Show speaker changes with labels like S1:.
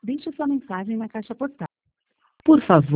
S1: Deixe sua mensagem na caixa postal. Por favor,